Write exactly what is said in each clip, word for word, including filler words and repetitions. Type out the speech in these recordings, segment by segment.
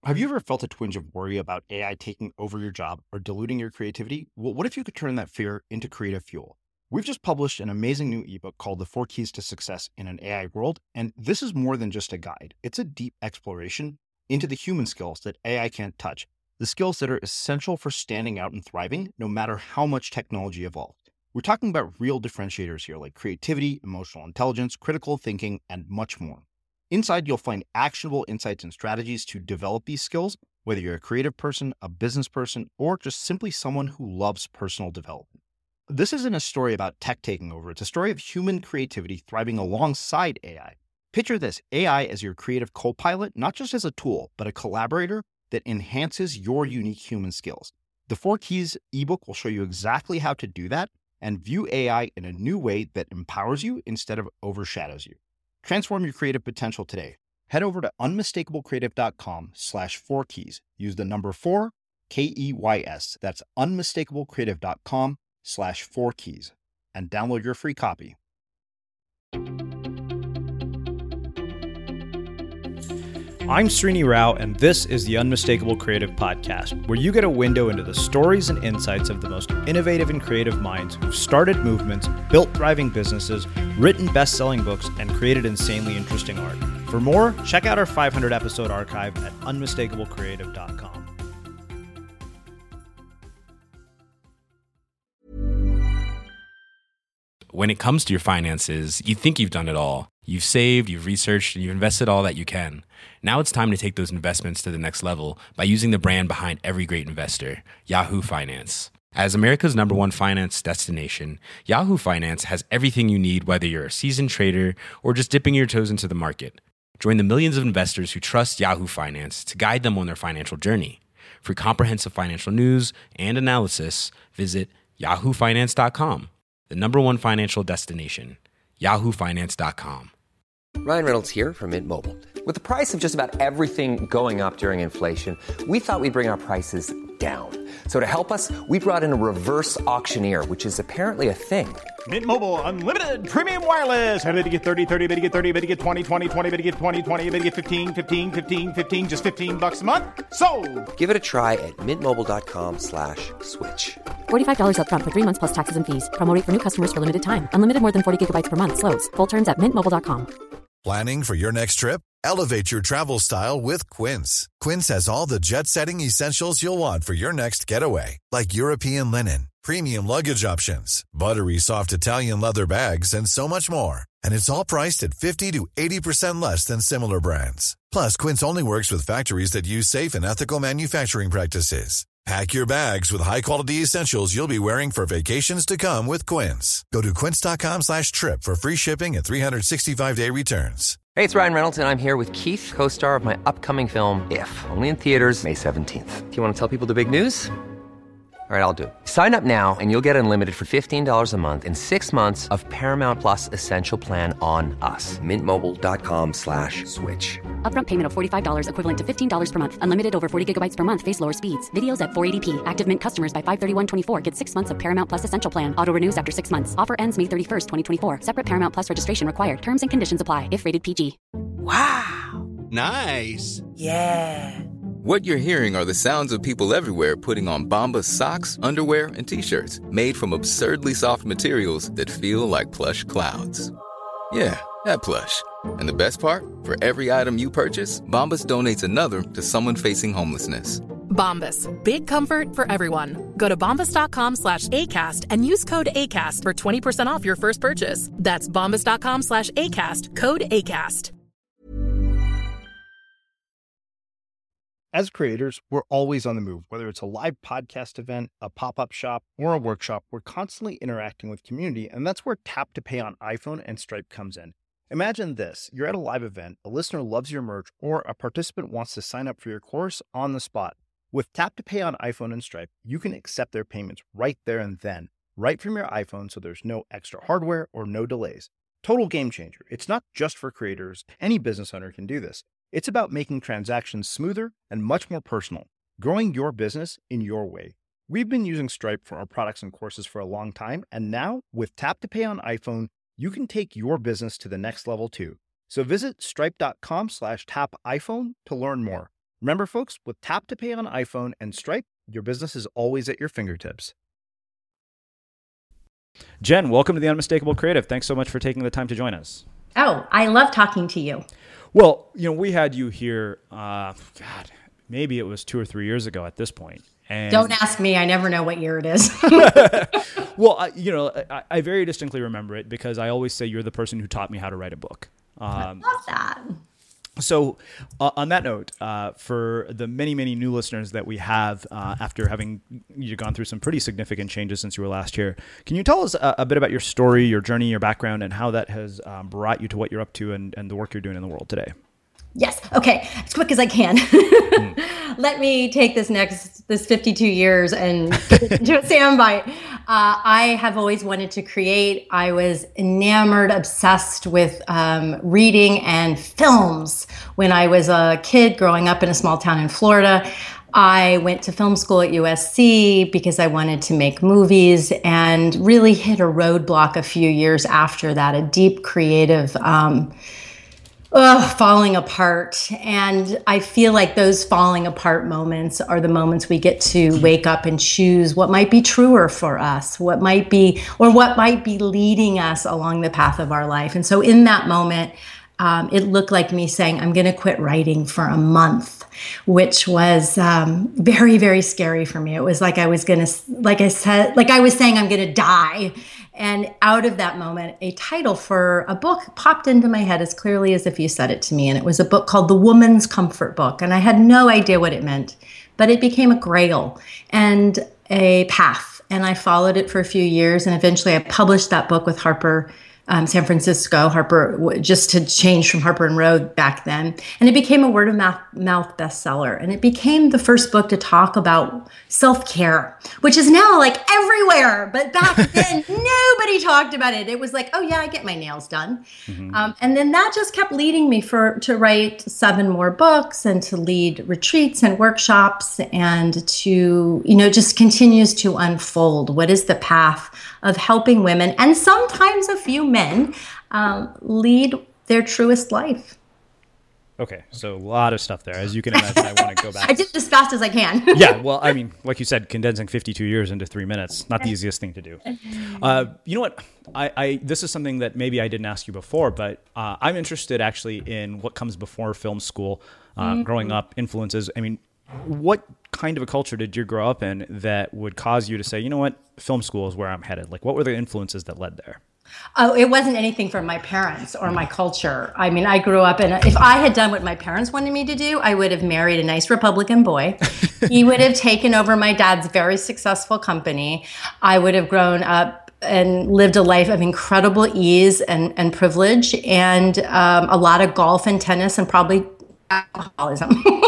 Have you ever felt a twinge of worry about A I taking over your job or diluting your creativity? Well, what if you could turn that fear into creative fuel? We've just published an amazing new ebook called The Four Keys to Success in an A I World, and this is more than just a guide. It's a deep exploration into the human skills that A I can't touch, the skills that are essential for standing out and thriving, no matter how much technology evolves. We're talking about real differentiators here, like creativity, emotional intelligence, critical thinking, and much more. Inside, you'll find actionable insights and strategies to develop these skills, whether you're a creative person, a business person, or just simply someone who loves personal development. This isn't a story about tech taking over. It's a story of human creativity thriving alongside A I. Picture this, A I as your creative co-pilot, not just as a tool, but a collaborator that enhances your unique human skills. The Four Keys ebook will show you exactly how to do that and view A I in a new way that empowers you instead of overshadows you. Transform your creative potential today. Head over to unmistakablecreative.com slash four keys. Use the number four, K E Y S. That's unmistakablecreative.com slash four keys and download your free copy. I'm Srini Rao, and this is the Unmistakable Creative Podcast, where you get a window into the stories and insights of the most innovative and creative minds who've started movements, built thriving businesses, written best-selling books, and created insanely interesting art. For more, check out our five hundred episode archive at unmistakable creative dot com. When it comes to your finances, you think you've done it all. You've saved, you've researched, and you've invested all that you can. Now it's time to take those investments to the next level by using the brand behind every great investor, Yahoo Finance. As America's number one finance destination, Yahoo Finance has everything you need, whether you're a seasoned trader or just dipping your toes into the market. Join the millions of investors who trust Yahoo Finance to guide them on their financial journey. For comprehensive financial news and analysis, visit yahoo finance dot com. The number one financial destination, yahoo finance dot com. Ryan Reynolds here from Mint Mobile. With the price of just about everything going up during inflation, we thought we'd bring our prices down. So to help us, we brought in a reverse auctioneer, which is apparently a thing. Mint Mobile Unlimited Premium Wireless. How to get thirty, thirty, how to get thirty, how to get twenty, twenty, twenty, how to get twenty, twenty, how to get fifteen, fifteen, fifteen, fifteen, just fifteen bucks a month? Sold! Give it a try at mintmobile.com slash switch. forty-five dollars up front for three months plus taxes and fees. Promo rate for new customers for limited time. Unlimited more than forty gigabytes per month. Slows full terms at mint mobile dot com. Planning for your next trip? Elevate your travel style with Quince. Quince has all the jet-setting essentials you'll want for your next getaway, like European linen, premium luggage options, buttery soft Italian leather bags, and so much more. And it's all priced at fifty to eighty percent less than similar brands. Plus, Quince only works with factories that use safe and ethical manufacturing practices. Pack your bags with high-quality essentials you'll be wearing for vacations to come with Quince. Go to quince.com slash trip for free shipping and three sixty-five day returns. Hey, it's Ryan Reynolds, and I'm here with Keith, co-star of my upcoming film, If, only in theaters May seventeenth. Do you want to tell people the big news? All right, I'll do it. Sign up now and you'll get unlimited for fifteen dollars a month and six months of Paramount Plus Essential Plan on us. Mintmobile.com slash switch. Upfront payment of forty-five dollars equivalent to fifteen dollars per month. Unlimited over forty gigabytes per month. Face lower speeds. Videos at four eighty p. Active Mint customers by five thirty-one twenty-four get six months of Paramount Plus Essential Plan. Auto renews after six months. Offer ends May thirty-first, twenty twenty-four. Separate Paramount Plus registration required. Terms and conditions apply if rated P G. Wow. Nice. Yeah. What you're hearing are the sounds of people everywhere putting on Bombas socks, underwear, and T-shirts made from absurdly soft materials that feel like plush clouds. Yeah, that plush. And the best part? For every item you purchase, Bombas donates another to someone facing homelessness. Bombas. Big comfort for everyone. Go to bombas.com slash ACAST and use code ACAST for twenty percent off your first purchase. That's bombas.com slash ACAST. Code ACAST. As creators, we're always on the move. Whether it's a live podcast event, a pop-up shop, or a workshop, we're constantly interacting with community, and that's where Tap to Pay on iPhone and Stripe comes in. Imagine this. You're at a live event, a listener loves your merch, or a participant wants to sign up for your course on the spot. With Tap to Pay on iPhone and Stripe, you can accept their payments right there and then, right from your iPhone, so there's no extra hardware or no delays. Total game changer. It's not just for creators. Any business owner can do this. It's about making transactions smoother and much more personal, growing your business in your way. We've been using Stripe for our products and courses for a long time, and now with Tap to Pay on iPhone, you can take your business to the next level too. So visit stripe.com slash tap iPhone to learn more. Remember, folks, with Tap to Pay on iPhone and Stripe, your business is always at your fingertips. Jen, welcome to the Unmistakable Creative. Thanks so much for taking the time to join us. Oh, I love talking to you. Well, you know, we had you here, uh, God, maybe it was two or three years ago at this point. And don't ask me. I never know what year it is. Well, I, you know, I, I very distinctly remember it because I always say you're the person who taught me how to write a book. Um, I love that. So uh, on that note, uh, for the many, many new listeners that we have uh, after having you gone through some pretty significant changes since you were last here, can you tell us a, a bit about your story, your journey, your background, and how that has um, brought you to what you're up to and, and the work you're doing in the world today? Yes. Okay. As quick as I can. mm. Let me take this next, this fifty-two years and do a soundbite. Uh, I have always wanted to create. I was enamored, obsessed with um, reading and films when I was a kid growing up in a small town in Florida. I went to film school at U S C because I wanted to make movies and really hit a roadblock a few years after that, a deep creative um Ugh, falling apart. And I feel like those falling apart moments are the moments we get to wake up and choose what might be truer for us, what might be, or what might be leading us along the path of our life. And so in that moment, um, it looked like me saying, I'm going to quit writing for a month, which was um, very, very scary for me. It was like I was going to, like I said, like I was saying, I'm going to die. And out of that moment, a title for a book popped into my head as clearly as if you said it to me. And it was a book called The Woman's Comfort Book. And I had no idea what it meant, but it became a grail and a path. And I followed it for a few years. And eventually I published that book with Harper Um, San Francisco, Harper, just to change from Harper and Row back then. And it became a word of mouth, mouth bestseller. And it became the first book to talk about self-care, which is now like everywhere. But back then, nobody talked about it. It was like, oh yeah, I get my nails done. Mm-hmm. Um, and then that just kept leading me for to write seven more books and to lead retreats and workshops and to, you know, just continues to unfold. What is the path of helping women and sometimes a few men um, lead their truest life? Okay, so a lot of stuff there. As you can imagine, I want to go back. I did it as fast as I can. Yeah, well, I mean, like you said, condensing fifty-two years into three minutes, not the easiest thing to do. Uh, you know what? I, I this is something that maybe I didn't ask you before, but uh, I'm interested actually in what comes before film school, uh, mm-hmm. growing up, influences. I mean, what kind of a culture did you grow up in that would cause you to say, you know what, film school is where I'm headed? Like, what were the influences that led there? Oh, it wasn't anything from my parents or my culture. I mean, I grew up in, a, if I had done what my parents wanted me to do, I would have married a nice Republican boy. He would have taken over my dad's very successful company. I would have grown up and lived a life of incredible ease and, and privilege and um, a lot of golf and tennis and probably alcoholism.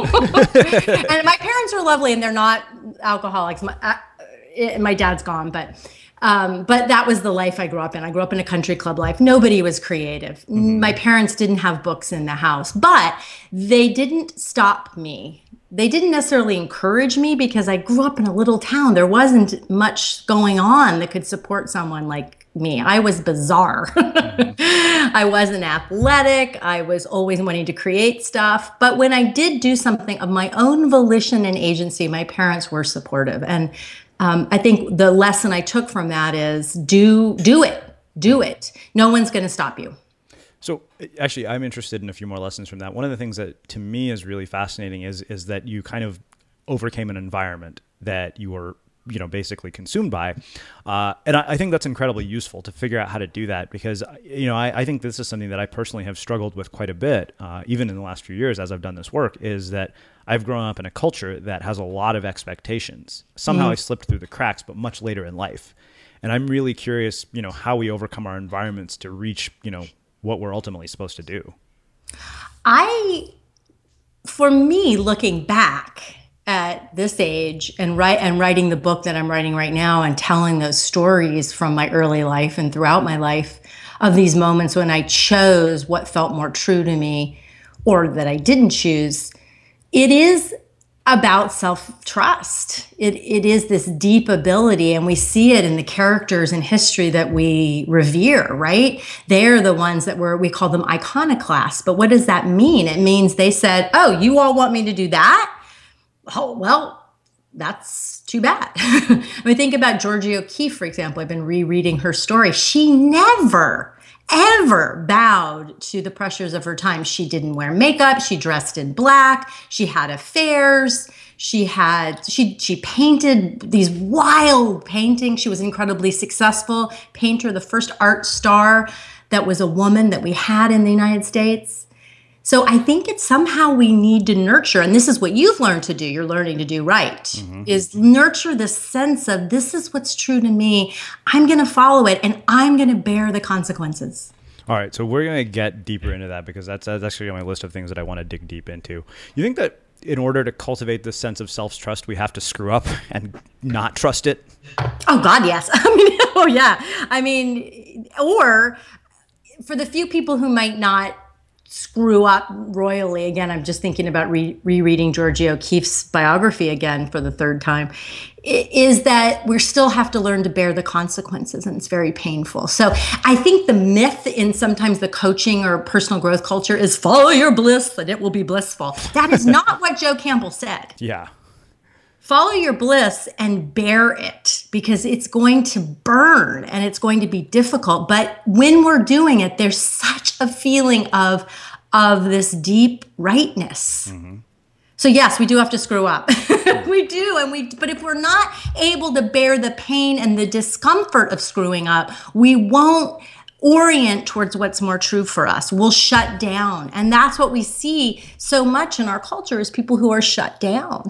And my parents are lovely and they're not alcoholics. My, uh, my dad's gone, but um, but that was the life I grew up in. I grew up in a country club life. Nobody was creative. Mm-hmm. My parents didn't have books in the house, but they didn't stop me. They didn't necessarily encourage me because I grew up in a little town. There wasn't much going on that could support someone like me. I was bizarre. Mm-hmm. I wasn't athletic. I was always wanting to create stuff. But when I did do something of my own volition and agency, my parents were supportive. And um, I think the lesson I took from that is do do it. Do it. No one's going to stop you. So actually, I'm interested in a few more lessons from that. One of the things that to me is really fascinating is is that you kind of overcame an environment that you were, you know, basically consumed by. Uh, and I, I think that's incredibly useful to figure out how to do that because, you know, I, I think this is something that I personally have struggled with quite a bit, uh, even in the last few years as I've done this work, is that I've grown up in a culture that has a lot of expectations. Somehow mm-hmm. I slipped through the cracks, but much later in life. And I'm really curious, you know, how we overcome our environments to reach, you know, what we're ultimately supposed to do. I, for me, looking back at this age and write and writing the book that I'm writing right now and telling those stories from my early life and throughout my life of these moments when I chose what felt more true to me or that I didn't choose, it is about self-trust. It, it is this deep ability, and we see it in the characters in history that we revere, right? They're the ones that were, we call them iconoclasts. But what does that mean? It means they said, oh, you all want me to do that? Oh, well, that's too bad. I mean, think about Georgia O'Keeffe, for example. I've been rereading her story. She never ever bowed to the pressures of her time. She didn't wear makeup. She dressed in black. She had affairs. She had, she, she painted these wild paintings. She was an incredibly successful painter, the first art star that was a woman that we had in the United States. So I think it's somehow we need to nurture, and this is what you've learned to do, you're learning to do right, mm-hmm. is nurture the sense of this is what's true to me. I'm going to follow it, and I'm going to bear the consequences. All right, so we're going to get deeper into that because that's, that's actually on my list of things that I want to dig deep into. You think that in order to cultivate this sense of self-trust, we have to screw up and not trust it? Oh, God, yes. I mean, oh, yeah. I mean, or for the few people who might not screw up royally, again, I'm just thinking about re- rereading Georgia O'Keeffe's biography again for the third time, is that we still have to learn to bear the consequences, and it's very painful. So I think the myth in sometimes the coaching or personal growth culture is follow your bliss and it will be blissful. That is not what Joe Campbell said. Yeah. Follow your bliss and bear it, because it's going to burn and it's going to be difficult. But when we're doing it, there's such a feeling of, of this deep rightness. Mm-hmm. So yes, we do have to screw up. We do. And we, but if we're not able to bear the pain and the discomfort of screwing up, we won't orient towards what's more true for us. We'll shut down. And that's what we see so much in our culture, is people who are shut down.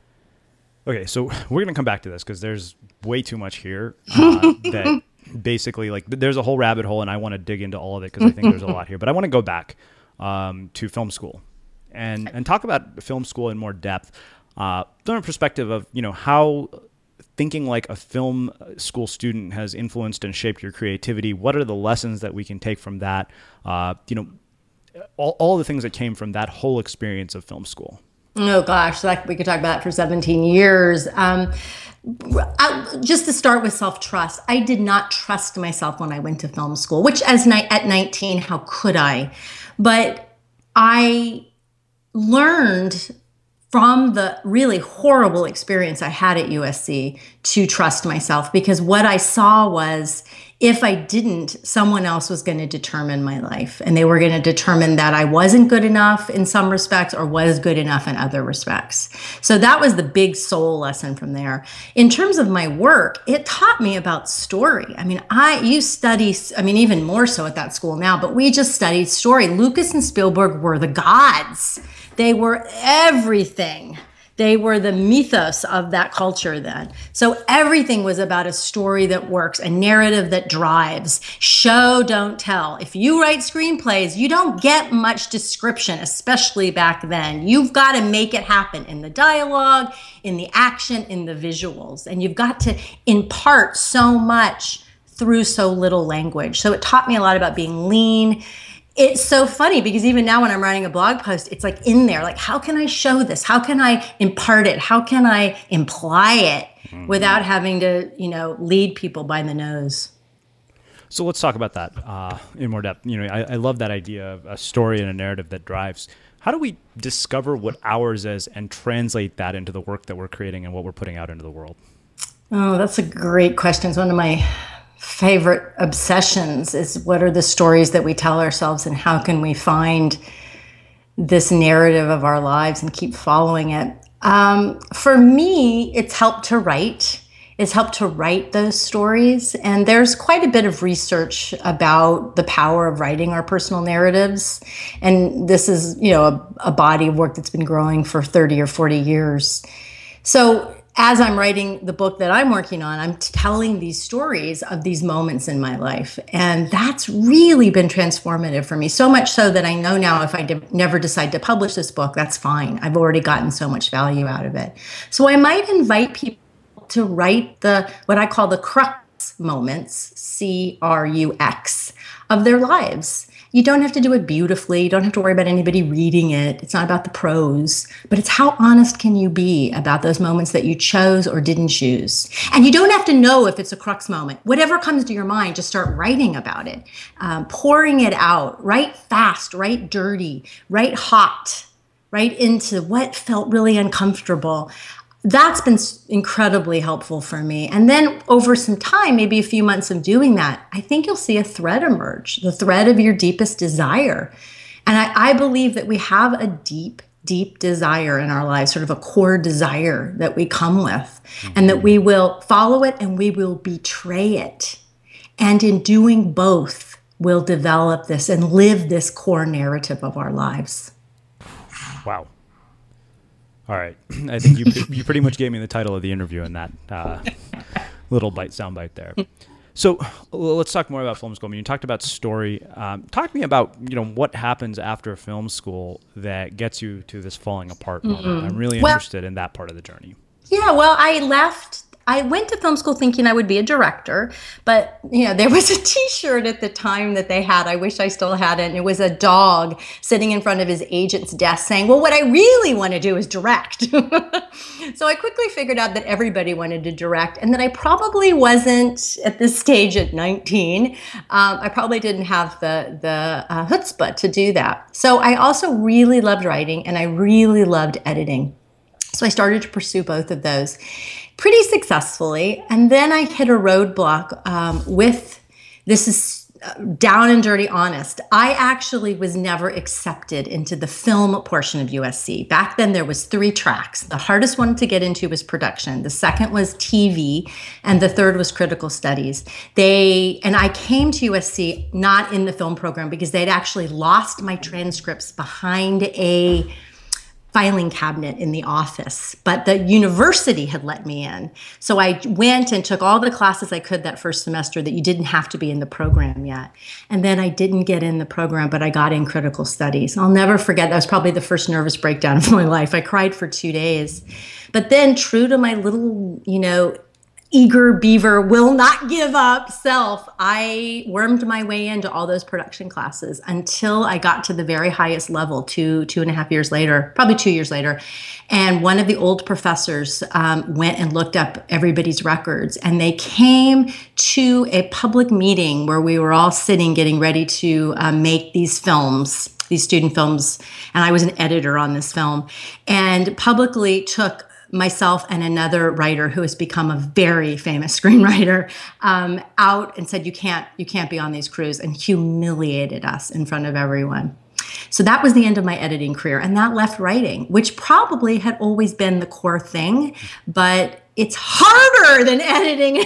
Okay, so we're going to come back to this because there's way too much here uh, that basically, like, there's a whole rabbit hole, and I want to dig into all of it because I think there's a lot here. But I want to go back um, to film school and and talk about film school in more depth uh, from a perspective of, you know, how thinking like a film school student has influenced and shaped your creativity. What are the lessons that we can take from that? Uh, you know, all, all the things that came from that whole experience of film school. Oh gosh, like we could talk about that for seventeen years. Um, I, just to start with self-trust, I did not trust myself when I went to film school, which as ni- at nineteen, how could I? But I learned from the really horrible experience I had at U S C to trust myself, because what I saw was if I didn't, someone else was going to determine my life, and they were going to determine that I wasn't good enough in some respects or was good enough in other respects. So that was the big soul lesson from there. In terms of my work, it taught me about story. I mean, I you study, I mean, even more so at that school now, but we just studied story. Lucas and Spielberg were the gods. They were everything. They were the mythos of that culture then. So everything was about a story that works, a narrative that drives. Show, don't tell. If you write screenplays, you don't get much description, especially back then. You've got to make it happen in the dialogue, in the action, in the visuals. And you've got to impart so much through so little language. So it taught me a lot about being lean. It's so funny because even now when I'm writing a blog post, it's like in there, like, how can I show this? How can I impart it? How can I imply it mm-hmm. without having to, you know, lead people by the nose? So let's talk about that uh, in more depth. You know, I, I love that idea of a story and a narrative that drives. How do we discover what ours is and translate that into the work that we're creating and what we're putting out into the world? Oh, that's a great question. It's one of my favorite obsessions, is what are the stories that we tell ourselves, and how can we find this narrative of our lives and keep following it? Um, for me, it's helped to write. It's helped to write those stories. And there's quite a bit of research about the power of writing our personal narratives. And this is, you know, a, a body of work that's been growing for thirty or forty years. So as I'm writing the book that I'm working on, I'm telling these stories of these moments in my life. And that's really been transformative for me. So much so that I know now if I de- never decide to publish this book, that's fine. I've already gotten so much value out of it. So I might invite people to write the, what I call the crux moments, C R U X, of their lives. You don't have to do it beautifully. You don't have to worry about anybody reading it. It's not about the prose, but it's how honest can you be about those moments that you chose or didn't choose. And you don't have to know if it's a crux moment. Whatever comes to your mind, just start writing about it, um, pouring it out. Write fast, write dirty, write hot, write into what felt really uncomfortable. That's been incredibly helpful for me. And then over some time, maybe a few months of doing that, I think you'll see a thread emerge, the thread of your deepest desire. And I, I believe that we have a deep, deep desire in our lives, sort of a core desire that we come with, mm-hmm. and that we will follow it and we will betray it. And in doing both, we'll develop this and live this core narrative of our lives. Wow. All right. I think you you pretty much gave me the title of the interview in that uh, little bite soundbite there. So well, let's talk more about film school. I mean, you talked about story. Um, talk to me about, you know, what happens after film school that gets you to this falling apart moment. Mm-hmm. I'm really well, interested in that part of the journey. Yeah, well, I left. I went to film school thinking I would be a director, but you know, there was a T-shirt at the time that they had. I wish I still had it. And it was a dog sitting in front of his agent's desk saying, well, what I really want to do is direct. So I quickly figured out that everybody wanted to direct and that I probably wasn't at this stage at nineteen. Um, I probably didn't have the, the uh, chutzpah to do that. So I also really loved writing and I really loved editing. So I started to pursue both of those pretty successfully. And then I hit a roadblock um, with, this is down and dirty honest. I actually was never accepted into the film portion of U S C. Back then there was three tracks. The hardest one to get into was production. The second was T V. And the third was critical studies. They, and I came to U S C not in the film program because they'd actually lost my transcripts behind a filing cabinet in the office, but the university had let me in. So I went and took all the classes I could that first semester that you didn't have to be in the program yet. And then I didn't get in the program, but I got in critical studies. I'll never forget, that was probably the first nervous breakdown of my life. I cried for two days. But then true to my little, you know, eager beaver, will not give up self, I wormed my way into all those production classes until I got to the very highest level, two, two and a half years later, probably two years later. And one of the old professors um, went and looked up everybody's records, and they came to a public meeting where we were all sitting getting ready to uh, make these films, these student films, and I was an editor on this film, and publicly took myself and another writer who has become a very famous screenwriter um, out and said, you can't, you can't be on these crews, and humiliated us in front of everyone. So that was the end of my editing career, and that left writing, which probably had always been the core thing, but it's harder than editing.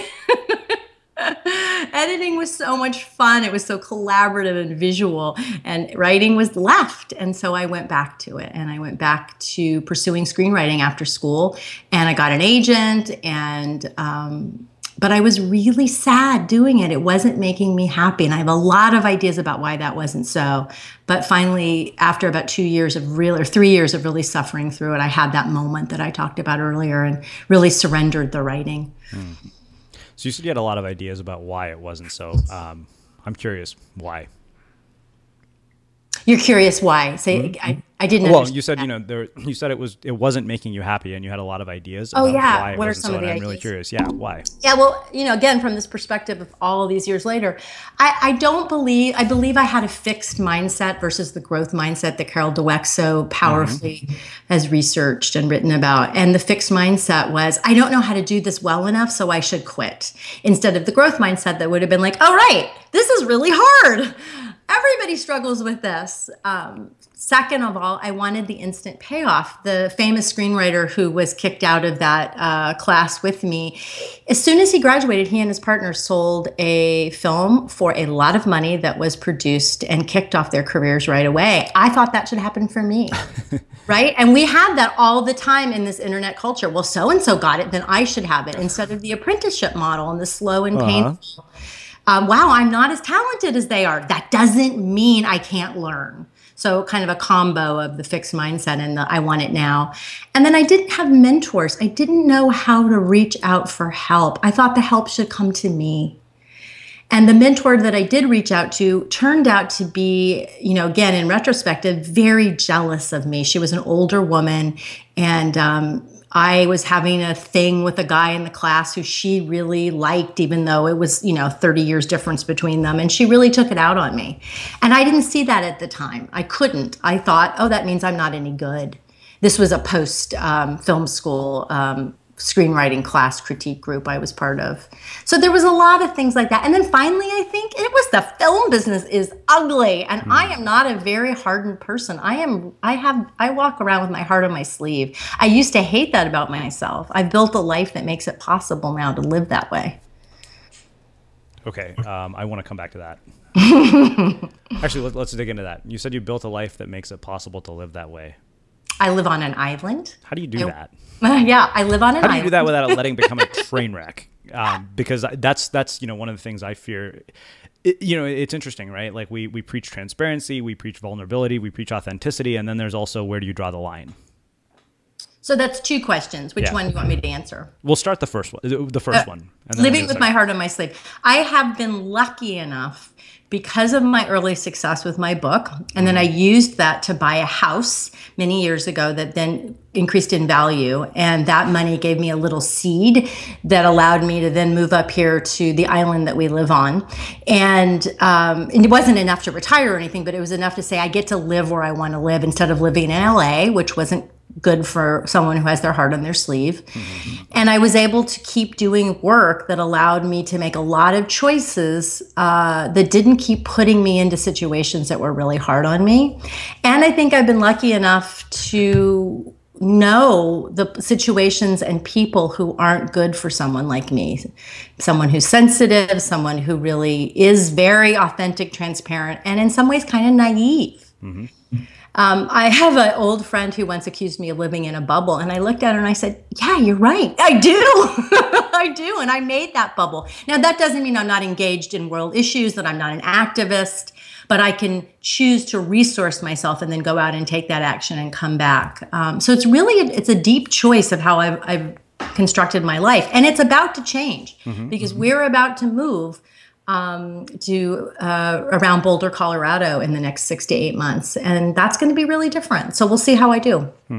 Editing was so much fun. It was so collaborative and visual, and writing was left. And so I went back to it, and I went back to pursuing screenwriting after school, and I got an agent, and um, but I was really sad doing it. It wasn't making me happy, and I have a lot of ideas about why that wasn't so. But finally, after about two years of real, or three years of really suffering through it, I had that moment that I talked about earlier and really surrendered the writing. Hmm. So you said you had a lot of ideas about why it wasn't so. Um, I'm curious why. You're curious why? Say, mm-hmm. I, I didn't. Well, you said that. you know there. You said it was it wasn't making you happy, and you had a lot of ideas. Oh about yeah, why it what are wasn't some so, of the and I'm ideas? really curious. Yeah, why? Yeah, well, you know, again, from this perspective of all these years later, I, I don't believe. I believe I had a fixed mindset versus the growth mindset that Carol Dweck so powerfully mm-hmm. has researched and written about. And the fixed mindset was, I don't know how to do this well enough, so I should quit. Instead of the growth mindset that would have been like, all right, this is really hard. Everybody struggles with this. Um, second of all, I wanted the instant payoff. The famous screenwriter who was kicked out of that uh, class with me, as soon as he graduated, he and his partner sold a film for a lot of money that was produced and kicked off their careers right away. I thought that should happen for me, right? And we had that all the time in this internet culture. Well, so-and-so got it, then I should have it, instead of the apprenticeship model and the slow and uh-huh. painful. Um, wow, I'm not as talented as they are. That doesn't mean I can't learn. So kind of a combo of the fixed mindset and the I want it now. And then I didn't have mentors. I didn't know how to reach out for help. I thought the help should come to me. And the mentor that I did reach out to turned out to be, you know, again, in retrospective, very jealous of me. She was an older woman, and um, I was having a thing with a guy in the class who she really liked, even though it was, you know, thirty years difference between them. And she really took it out on me. And I didn't see that at the time. I couldn't. I thought, oh, that means I'm not any good. This was a post um, film school um, screenwriting class critique group I was part of. So there was a lot of things like that. And then finally, I think it was the film business is ugly. And mm. I am not a very hardened person. I am, I have, I walk around with my heart on my sleeve. I used to hate that about myself. I've built a life that makes it possible now to live that way. Okay. Um, I want to come back to that. Actually, let, let's dig into that. You said you built a life that makes it possible to live that way. I live on an island. How do you do I, that? Yeah, I live on an island. How do you do that without it letting it become a train wreck? Um, because that's that's you know one of the things I fear. It, you know, it's interesting, right? Like we we preach transparency, we preach vulnerability, we preach authenticity, and then there's also where do you draw the line? So that's two questions. Which yeah. one do you want me to answer? We'll start the first one. The first uh, one. And then living with my heart on my sleeve. I have been lucky enough because of my early success with my book, and then I used that to buy a house many years ago that then increased in value, and that money gave me a little seed that allowed me to then move up here to the island that we live on. And, um, and it wasn't enough to retire or anything, but it was enough to say I get to live where I want to live instead of living in L A, which wasn't good for someone who has their heart on their sleeve. Mm-hmm. And I was able to keep doing work that allowed me to make a lot of choices uh, that didn't keep putting me into situations that were really hard on me. And I think I've been lucky enough to know the situations and people who aren't good for someone like me. Someone who's sensitive, someone who really is very authentic, transparent, and in some ways kind of naive. Mm-hmm. Um, I have an old friend who once accused me of living in a bubble, and I looked at her and I said, yeah, you're right. I do. I do. And I made that bubble. Now, that doesn't mean I'm not engaged in world issues, that I'm not an activist, but I can choose to resource myself and then go out and take that action and come back. Um, so it's really, a, it's a deep choice of how I've, I've constructed my life. And it's about to change mm-hmm, because mm-hmm. we're about to move um, to uh, around Boulder, Colorado in the next six to eight months. And that's going to be really different. So we'll see how I do. Hmm.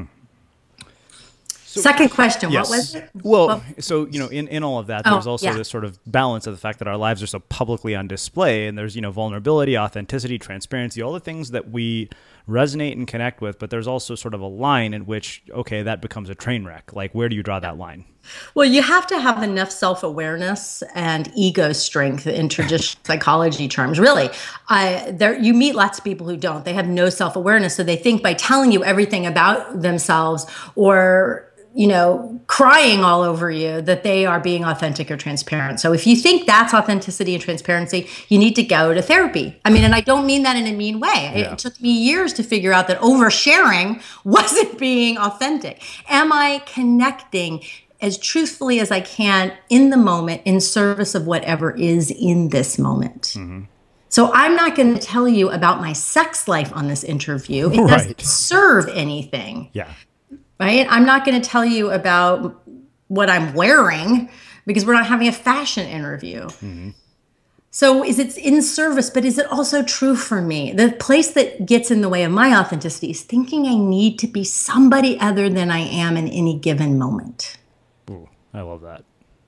So, Second question, yes. What was it? Well, well, so, you know, in, in all of that, oh, there's also yeah. this sort of balance of the fact that our lives are so publicly on display, and there's, you know, vulnerability, authenticity, transparency, all the things that we resonate and connect with, but there's also sort of a line in which, okay, that becomes a train wreck. Like, where do you draw that line? Well, you have to have enough self-awareness and ego strength in traditional psychology terms. Really, I, there you meet lots of people who don't. They have no self-awareness, so they think by telling you everything about themselves or you know, crying all over you that they are being authentic or transparent. So if you think that's authenticity and transparency, you need to go to therapy. I mean, and I don't mean that in a mean way. Yeah. It took me years to figure out that oversharing wasn't being authentic. Am I connecting as truthfully as I can in the moment in service of whatever is in this moment? Mm-hmm. So I'm not going to tell you about my sex life on this interview. It doesn't right. serve anything. Yeah. Right? I'm not going to tell you about what I'm wearing because we're not having a fashion interview. Mm-hmm. So is it in service, but is it also true for me? The place that gets in the way of my authenticity is thinking I need to be somebody other than I am in any given moment. Ooh, I love that.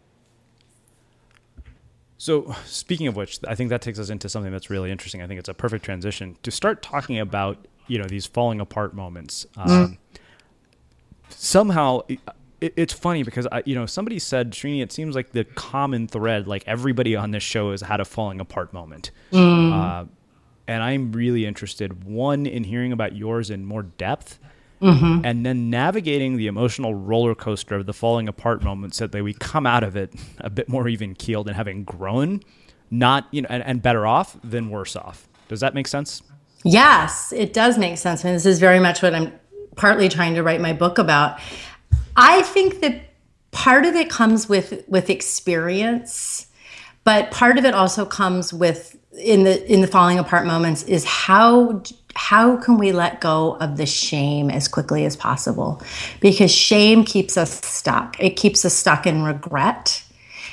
So speaking of which, I think that takes us into something that's really interesting. I think it's a perfect transition to start talking about, you know, these falling apart moments. Um, mm. Somehow, it, it's funny because, I, you know, somebody said, Srini, it seems like the common thread, like everybody on this show has had a falling apart moment. Mm. Uh, and I'm really interested, one, in hearing about yours in more depth, mm-hmm. and then navigating the emotional roller coaster of the falling apart moments so that we come out of it a bit more even keeled and having grown, not, you know, and, and better off than worse off. Does that make sense? Yes, it does make sense. And this is very much what I'm partly trying to write my book about. I think that part of it comes with with experience, but part of it also comes with in the in the falling apart moments is how how can we let go of the shame as quickly as possible? Because shame keeps us stuck. It keeps us stuck in regret.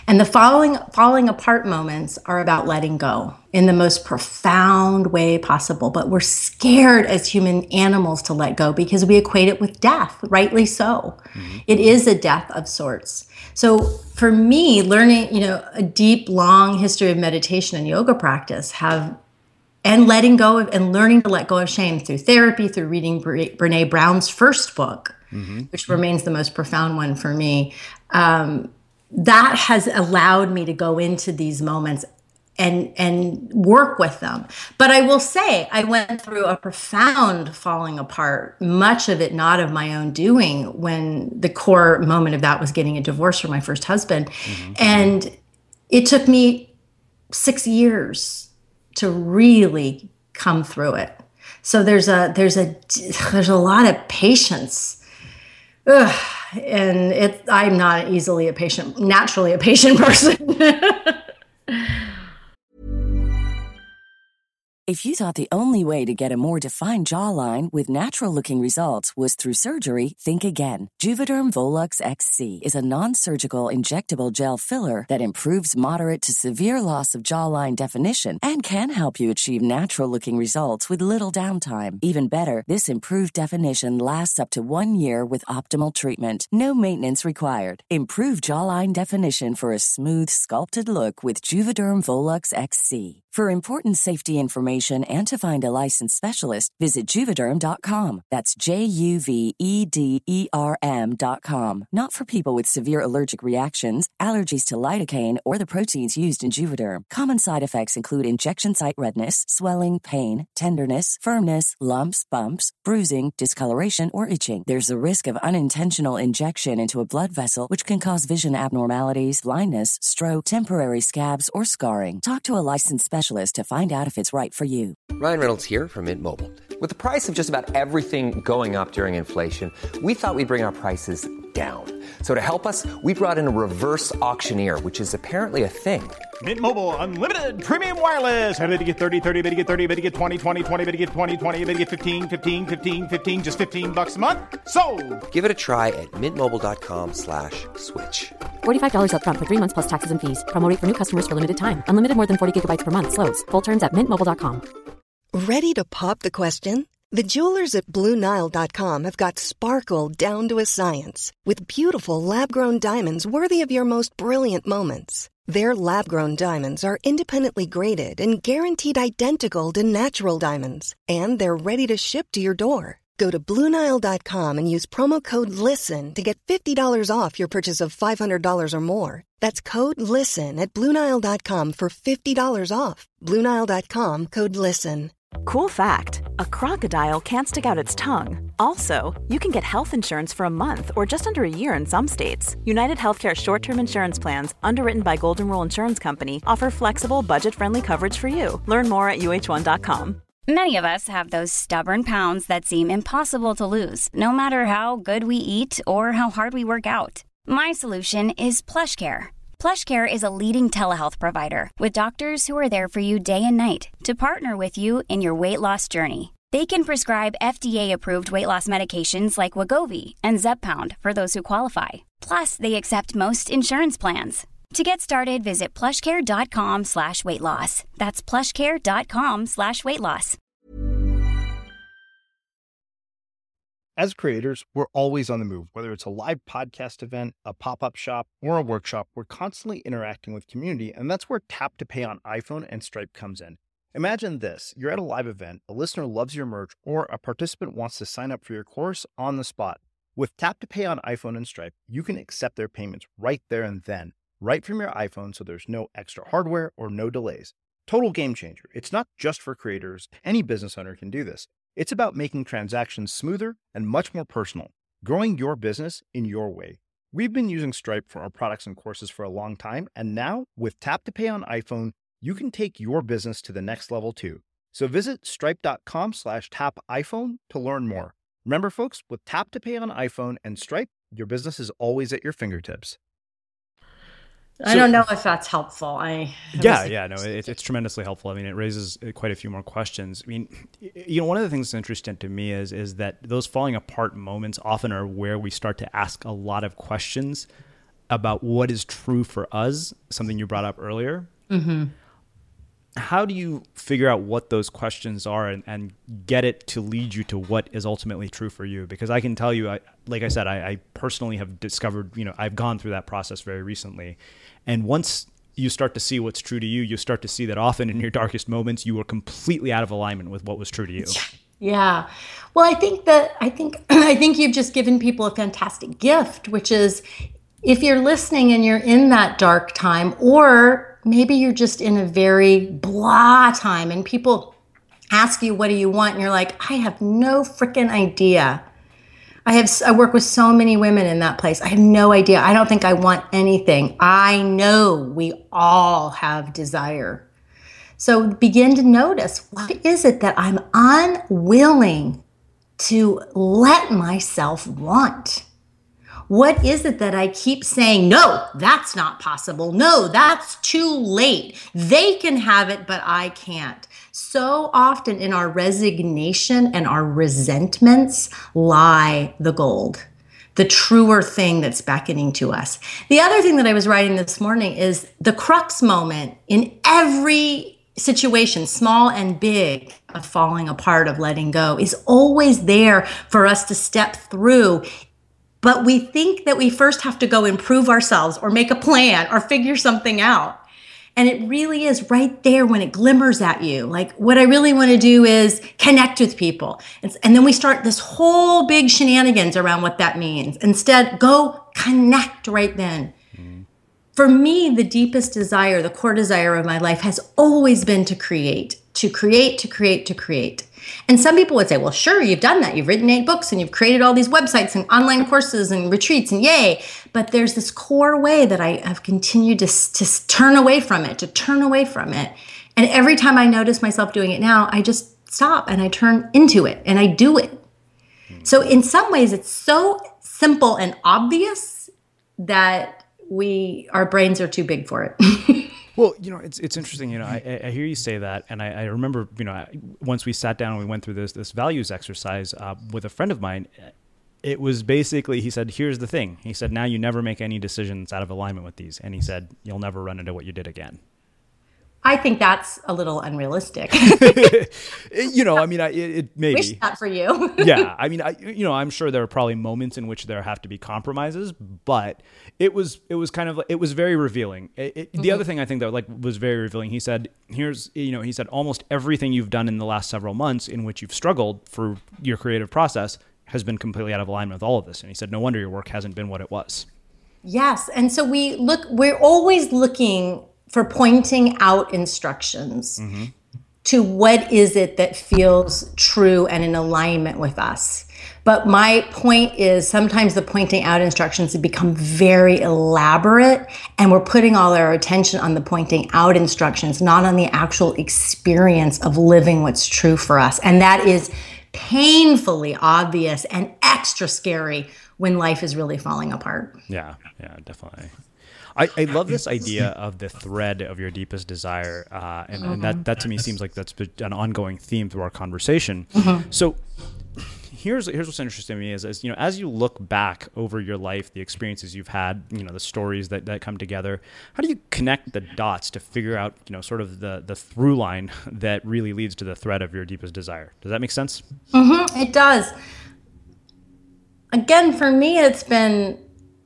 And the falling, falling apart moments are about letting go in the most profound way possible. But we're scared as human animals to let go because we equate it with death, rightly so. Mm-hmm. It is a death of sorts. So for me, learning, you know, a deep, long history of meditation and yoga practice have, and letting go of, and learning to let go of shame through therapy, through reading Brene Brown's first book, mm-hmm. which remains the most profound one for me. Um, that has allowed me to go into these moments and and work with them. But I will say, I went through a profound falling apart, much of it not of my own doing, when the core moment of that was getting a divorce from my first husband. Mm-hmm. And it took me six years to really come through it. So there's a there's a there's a lot of patience. Ugh. And it, I'm not easily a patient, naturally a patient person. If you thought the only way to get a more defined jawline with natural-looking results was through surgery, think again. Juvederm Volux X C is a non-surgical injectable gel filler that improves moderate to severe loss of jawline definition and can help you achieve natural-looking results with little downtime. Even better, this improved definition lasts up to one year with optimal treatment. No maintenance required. Improve jawline definition for a smooth, sculpted look with Juvederm Volux X C. For important safety information and to find a licensed specialist, visit Juvederm dot com. That's J U V E D E R M dot com. Not for people with severe allergic reactions, allergies to lidocaine, or the proteins used in Juvederm. Common side effects include injection site redness, swelling, pain, tenderness, firmness, lumps, bumps, bruising, discoloration, or itching. There's a risk of unintentional injection into a blood vessel, which can cause vision abnormalities, blindness, stroke, temporary scabs, or scarring. Talk to a licensed specialist to find out if it's right for you. Ryan Reynolds here from Mint Mobile. With the price of just about everything going up during inflation, we thought we'd bring our prices down. So to help us, we brought in a reverse auctioneer, which is apparently a thing. Mint Mobile Unlimited Premium Wireless. How to get thirty, thirty, how to get thirty, how to get twenty, twenty, twenty, how to get twenty, twenty, how to get fifteen, fifteen, fifteen, fifteen, just fifteen bucks a month? Sold! Give it a try at mintmobile.com slash switch. forty-five dollars up front for three months plus taxes and fees. Promo rate for new customers for limited time. Unlimited more than forty gigabytes per month. Slows full terms at mint mobile dot com. Ready to pop the question? The jewelers at Blue Nile dot com have got sparkle down to a science with beautiful lab-grown diamonds worthy of your most brilliant moments. Their lab-grown diamonds are independently graded and guaranteed identical to natural diamonds, and they're ready to ship to your door. Go to Blue Nile dot com and use promo code LISTEN to get fifty dollars off your purchase of five hundred dollars or more. That's code LISTEN at Blue Nile dot com for fifty dollars off. Blue Nile dot com, code LISTEN. Cool fact, a crocodile can't stick out its tongue. Also, you can get health insurance for a month or just under a year in some states. United Healthcare short-term insurance plans, underwritten by Golden Rule Insurance Company, offer flexible, budget-friendly coverage for you. Learn more at U H one dot com. Many of us have those stubborn pounds that seem impossible to lose, no matter how good we eat or how hard we work out. My solution is PlushCare. PlushCare is a leading telehealth provider with doctors who are there for you day and night to partner with you in your weight loss journey. They can prescribe F D A-approved weight loss medications like Wegovy and Zepbound for those who qualify. Plus, they accept most insurance plans. To get started, visit plushcare.com slash weight loss. That's plushcare.com slash weight loss. As creators, we're always on the move. Whether it's a live podcast event, a pop-up shop, or a workshop, we're constantly interacting with community, and that's where Tap to Pay on iPhone and Stripe comes in. Imagine this. You're at a live event, a listener loves your merch, or a participant wants to sign up for your course on the spot. With Tap to Pay on iPhone and Stripe, you can accept their payments right there and then, right from your iPhone, so there's no extra hardware or no delays. Total game changer. It's not just for creators. Any business owner can do this. It's about making transactions smoother and much more personal, growing your business in your way. We've been using Stripe for our products and courses for a long time, and now with Tap to Pay on iPhone, you can take your business to the next level too. So visit stripe.com slash tap iPhone to learn more. Remember, folks, with Tap to Pay on iPhone and Stripe, your business is always at your fingertips. I so, don't know if that's helpful. I yeah, yeah, no, it, it's tremendously helpful. I mean, it raises quite a few more questions. I mean, you know, one of the things that's interesting to me is is that those falling apart moments often are where we start to ask a lot of questions about what is true for us, something you brought up earlier. Mm-hmm. How do you figure out what those questions are and, and get it to lead you to what is ultimately true for you? Because I can tell you, I, like I said, I, I personally have discovered, you know, I've gone through that process very recently. And once you start to see what's true to you, you start to see that often in your darkest moments, you were completely out of alignment with what was true to you. Yeah. Well, I think that, I think, I think you've just given people a fantastic gift, which is if you're listening and you're in that dark time, or maybe you're just in a very blah time and people ask you, what do you want? And you're like, I have no freaking idea. I have, I work with so many women in that place. I have no idea. I don't think I want anything. I know we all have desire. So begin to notice, what is it that I'm unwilling to let myself want? What is it that I keep saying, no, that's not possible. No, that's too late. They can have it, but I can't. So often in our resignation and our resentments lie the gold, the truer thing that's beckoning to us. The other thing that I was writing this morning is the crux moment in every situation, small and big, of falling apart, of letting go, is always there for us to step through. But we think that we first have to go improve ourselves or make a plan or figure something out. And it really is right there when it glimmers at you. Like, what I really want to do is connect with people. And, and then we start this whole big shenanigans around what that means. Instead, go connect right then. Mm-hmm. For me, the deepest desire, the core desire of my life has always been to create, to create, to create, to create. And some people would say, well, sure, you've done that. You've written eight books and you've created all these websites and online courses and retreats and yay. But there's this core way that I have continued to, to turn away from it, to turn away from it. And every time I notice myself doing it now, I just stop and I turn into it and I do it. So in some ways, it's so simple and obvious that we, our brains are too big for it. Well, you know, it's it's interesting. You know, I, I hear you say that, and I, I remember, you know, once we sat down and we went through this this values exercise uh, with a friend of mine. It was basically, he said, "Here's the thing." He said, "Now you never make any decisions out of alignment with these," and he said, "You'll never run into what you did again." I think that's a little unrealistic. You know, I mean, I, it, it maybe. Wish that for you. Yeah, I mean, I, you know, I'm sure there are probably moments in which there have to be compromises, but it was, it was kind of, it was very revealing. It, it, mm-hmm. The other thing I think that like was very revealing, he said, here's, you know, he said, almost everything you've done in the last several months in which you've struggled for your creative process has been completely out of alignment with all of this. And he said, no wonder your work hasn't been what it was. Yes, and so we look, we're always looking for pointing out instructions mm-hmm. to what is it that feels true and in alignment with us. But my point is sometimes the pointing out instructions have become very elaborate and we're putting all our attention on the pointing out instructions, not on the actual experience of living what's true for us. And that is painfully obvious and extra scary when life is really falling apart. Yeah, yeah, definitely. I, I love this idea of the thread of your deepest desire. Uh, and, mm-hmm. and that, that to me seems like that's an ongoing theme through our conversation. Mm-hmm. So here's here's what's interesting to me is, is, you know, as you look back over your life, the experiences you've had, you know, the stories that, that come together, how do you connect the dots to figure out, you know, sort of the, the through line that really leads to the thread of your deepest desire? Does that make sense? Mm-hmm, it does. Again, for me, it's been,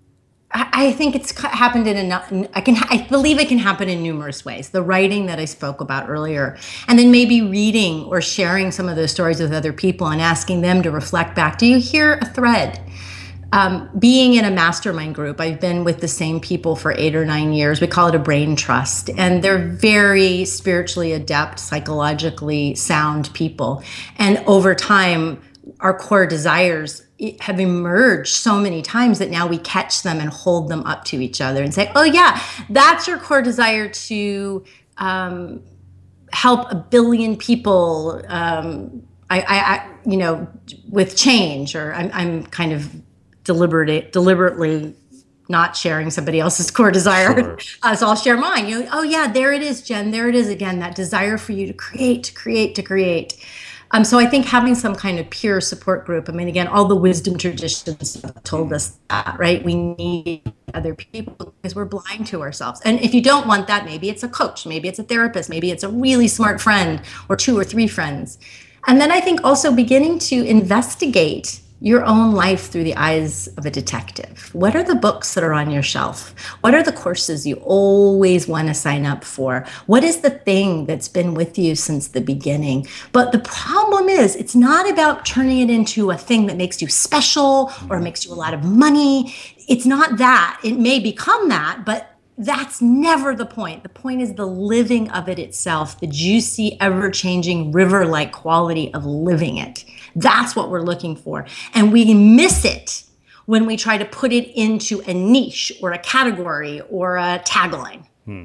I think it's happened in a, I can, I believe it can happen in numerous ways. The writing that I spoke about earlier, and then maybe reading or sharing some of those stories with other people and asking them to reflect back. Do you hear a thread? Um, being in a mastermind group, I've been with the same people for eight or nine years. We call it a brain trust, and they're very spiritually adept, psychologically sound people. And over time, our core desires have emerged so many times that now we catch them and hold them up to each other and say, oh yeah, that's your core desire to um, help a billion people, um, I, I, I, you know, with change, or I'm, I'm kind of deliberate, deliberately not sharing somebody else's core desire. Sure. Uh, so I'll share mine. You know, oh yeah, there it is, Jen. There it is again, that desire for you to create, to create, to create. Um, so I think having some kind of peer support group, I mean, again, all the wisdom traditions have told us that, right? We need other people because we're blind to ourselves. And if you don't want that, maybe it's a coach, maybe it's a therapist, maybe it's a really smart friend or two or three friends. And then I think also beginning to investigate your own life through the eyes of a detective. What are the books that are on your shelf? What are the courses you always want to sign up for? What is the thing that's been with you since the beginning? But the problem is, it's not about turning it into a thing that makes you special or makes you a lot of money. It's not that. It may become that, but that's never the point. The point is the living of it itself, the juicy, ever-changing, river-like quality of living it. That's what we're looking for. And we miss it when we try to put it into a niche or a category or a tagline. Hmm.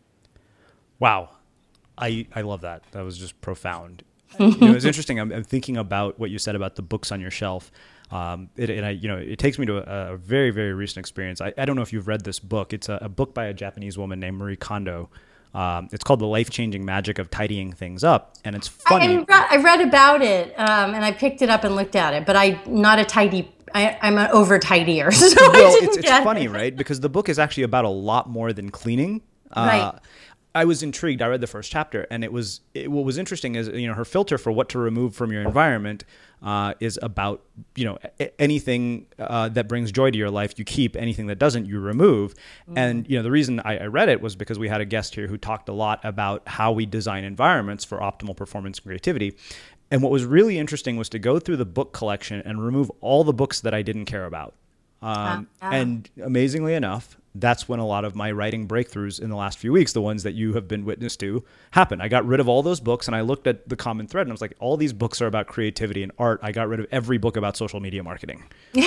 Wow. I I love that. That was just profound. You know, it's interesting. I'm, I'm thinking about what you said about the books on your shelf. Um, it, and I, you know, it takes me to a, a very, very recent experience. I, I don't know if you've read this book. It's a, a book by a Japanese woman named Marie Kondo. Um, it's called The Life-Changing Magic of Tidying Things Up. And it's funny. I, I, read, I read about it um, and I picked it up and looked at it, but I'm not a tidy, I, I'm an over-tidier. So well, I didn't it's, it's get funny, it. right? Because the book is actually about a lot more than cleaning. Uh, right. I was intrigued. I read the first chapter, and it was it, what was interesting is, you know, her filter for what to remove from your environment uh, is about, you know, a- anything uh, that brings joy to your life you keep, anything that doesn't you remove. Mm. And you know, the reason I, I read it was because we had a guest here who talked a lot about how we design environments for optimal performance and creativity. And what was really interesting was to go through the book collection and remove all the books that I didn't care about. Um, yeah. And amazingly enough, that's when a lot of my writing breakthroughs in the last few weeks, the ones that you have been witness to, happened. I got rid of all those books and I looked at the common thread and I was like, all these books are about creativity and art. I got rid of every book about social media marketing. Yeah,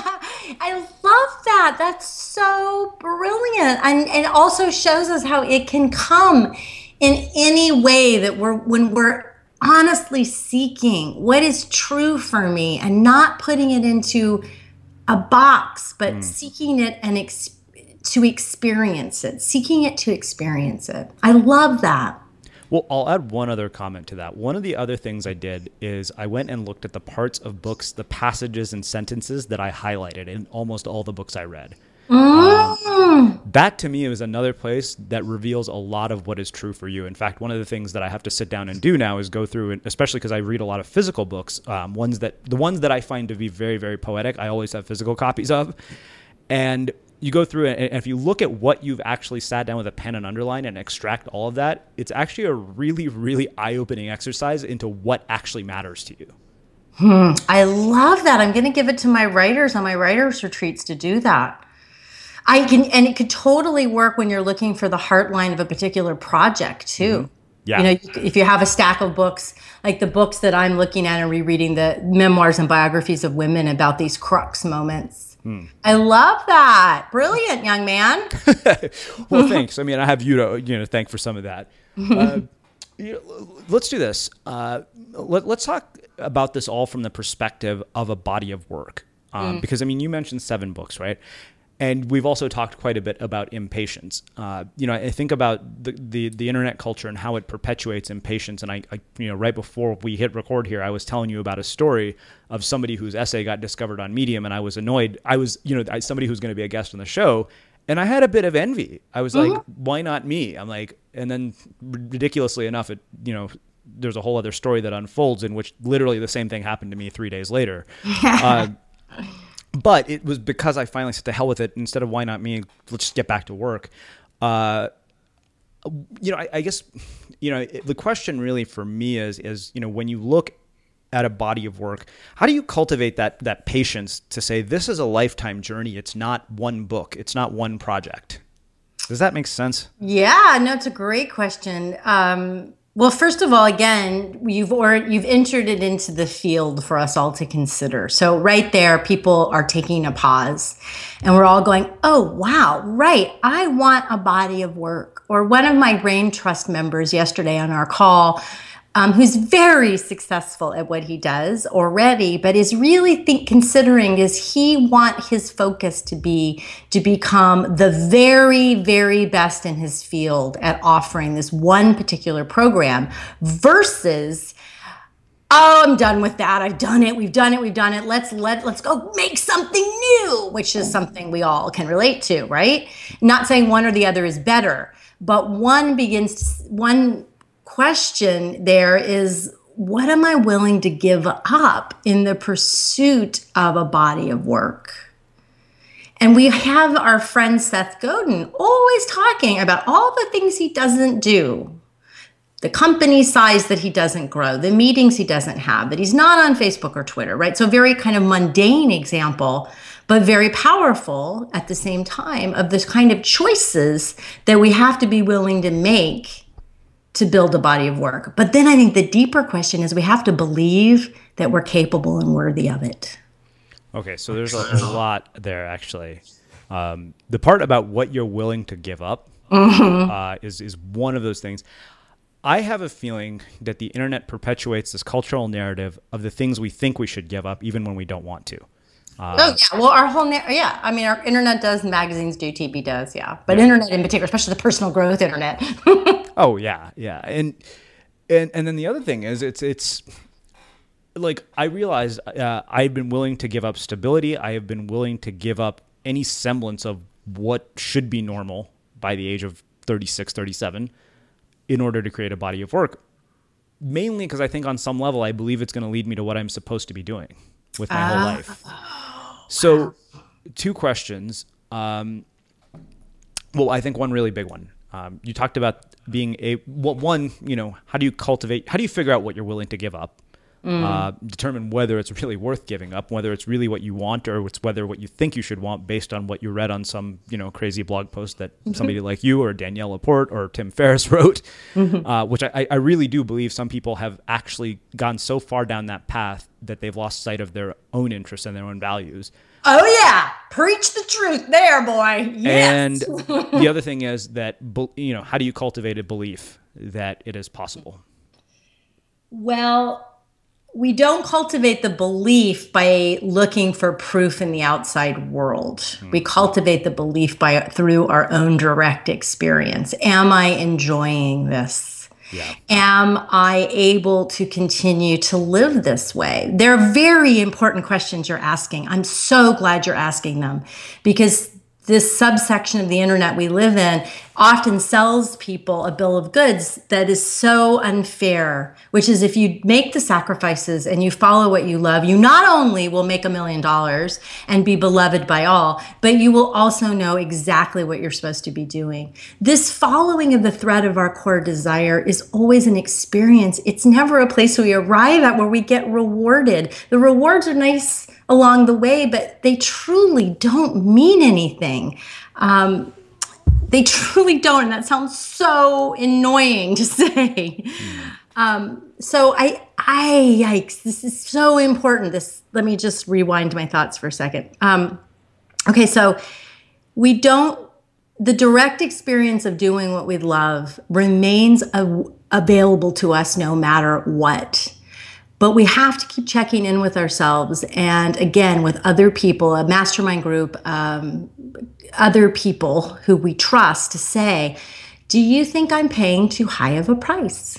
I love that. That's so brilliant. And it also shows us how it can come in any way that we're, when we're honestly seeking what is true for me and not putting it into a box, but mm. seeking it and ex- to experience it, seeking it to experience it. I love that. Well, I'll add one other comment to that. One of the other things I did is I went and looked at the parts of books, the passages and sentences that I highlighted in almost all the books I read. Mm. Um, that to me is another place that reveals a lot of what is true for you. In fact, one of the things that I have to sit down and do now is go through, and especially because I read a lot of physical books, um, ones that the ones that I find to be very, very poetic, I always have physical copies of. And you go through it, and if you look at what you've actually sat down with a pen and underline and extract all of that, it's actually a really, really eye-opening exercise into what actually matters to you. Hmm. I love that. I'm going to give it to my writers on my writers retreats to do that. I can, and it could totally work when you're looking for the heart line of a particular project too. Mm-hmm. Yeah. You know, if you have a stack of books, like the books that I'm looking at and rereading, the memoirs and biographies of women about these crux moments. Hmm. I love that. Brilliant, young man. Well, thanks. I mean, I have you to, you know, thank for some of that. Uh, you know, let's do this. Uh, let, let's talk about this all from the perspective of a body of work. Um, mm. Because, I mean, you mentioned seven books, right? And we've also talked quite a bit about impatience. Uh, you know, I think about the, the the internet culture and how it perpetuates impatience. And I, I, you know, right before we hit record here, I was telling you about a story of somebody whose essay got discovered on Medium, and I was annoyed. I was, you know, somebody who's going to be a guest on the show, and I had a bit of envy. I was mm-hmm. like, why not me? I'm like, and then ridiculously enough, it, you know, there's a whole other story that unfolds in which literally the same thing happened to me three days later. uh, But it was because I finally said to hell with it. Instead of why not me, let's just get back to work. Uh, you know, I, I guess, you know, it, the question really for me is, is, you know, when you look at a body of work, how do you cultivate that that patience to say this is a lifetime journey? It's not one book. It's not one project. Does that make sense? Yeah, no, it's a great question. Um, Well, first of all, again, you've or you've entered it into the field for us all to consider. So right there, people are taking a pause and we're all going, oh, wow, right. I want a body of work. Or one of my Brain Trust members yesterday on our call, um, who's very successful at what he does already, but is really think considering is he want his focus to be to become the very, very best in his field at offering this one particular program versus oh, I'm done with that. I've done it. We've done it. We've done it. Let's let let's go make something new, which is something we all can relate to, right? Not saying one or the other is better, but one begins to, one question there is, what am I willing to give up in the pursuit of a body of work? And we have our friend Seth Godin always talking about all the things he doesn't do. The company size that he doesn't grow, the meetings he doesn't have, that he's not on Facebook or Twitter, right? So very kind of mundane example, but very powerful at the same time of this kind of choices that we have to be willing to make to build a body of work. But then I think the deeper question is we have to believe that we're capable and worthy of it. Okay, so there's a, a lot there, actually. Um, the part about what you're willing to give up mm-hmm. uh, is is one of those things. I have a feeling that the internet perpetuates this cultural narrative of the things we think we should give up, even when we don't want to. Uh, oh yeah, well, our whole na- yeah. I mean, our internet does, magazines do, T V does, yeah. But yeah. Internet in particular, especially the personal growth internet. oh yeah, yeah, and and and then the other thing is, it's it's. Like, I realized uh, I've been willing to give up stability. I have been willing to give up any semblance of what should be normal by the age of thirty-six, thirty-seven in order to create a body of work. Mainly because I think on some level, I believe it's going to lead me to what I'm supposed to be doing with my uh, whole life. So two questions. Um, well, I think one really big one. Um, you talked about being a, well, one, you know, how do you cultivate, how do you figure out what you're willing to give up? Mm. Uh, determine whether it's really worth giving up, whether it's really what you want, or it's whether what you think you should want based on what you read on some, you know, crazy blog post that mm-hmm. somebody like you or Danielle Laporte or Tim Ferriss wrote, mm-hmm. uh, which I, I really do believe some people have actually gone so far down that path that they've lost sight of their own interests and their own values. Oh yeah, preach the truth there, boy. Yes. And the other thing is that, you know, how do you cultivate a belief that it is possible? Well, we don't cultivate the belief by looking for proof in the outside world. Mm-hmm. We cultivate the belief by through our own direct experience. Am I enjoying this? Yeah. Am I able to continue to live this way? They're very important questions you're asking. I'm so glad you're asking them, because this subsection of the internet we live in often sells people a bill of goods that is so unfair, which is if you make the sacrifices and you follow what you love, you not only will make a million dollars and be beloved by all, but you will also know exactly what you're supposed to be doing. This following of the thread of our core desire is always an experience. It's never a place we arrive at where we get rewarded. The rewards are nice along the way, but they truly don't mean anything. Um, they truly don't, and that sounds so annoying to say. Mm. Um, so I, I, yikes, this is so important. This, let me just rewind my thoughts for a second. Um, okay, so we don't, the direct experience of doing what we love remains a, available to us no matter what. But we have to keep checking in with ourselves and, again, with other people, a mastermind group, um, other people who we trust, to say, do you think I'm paying too high of a price?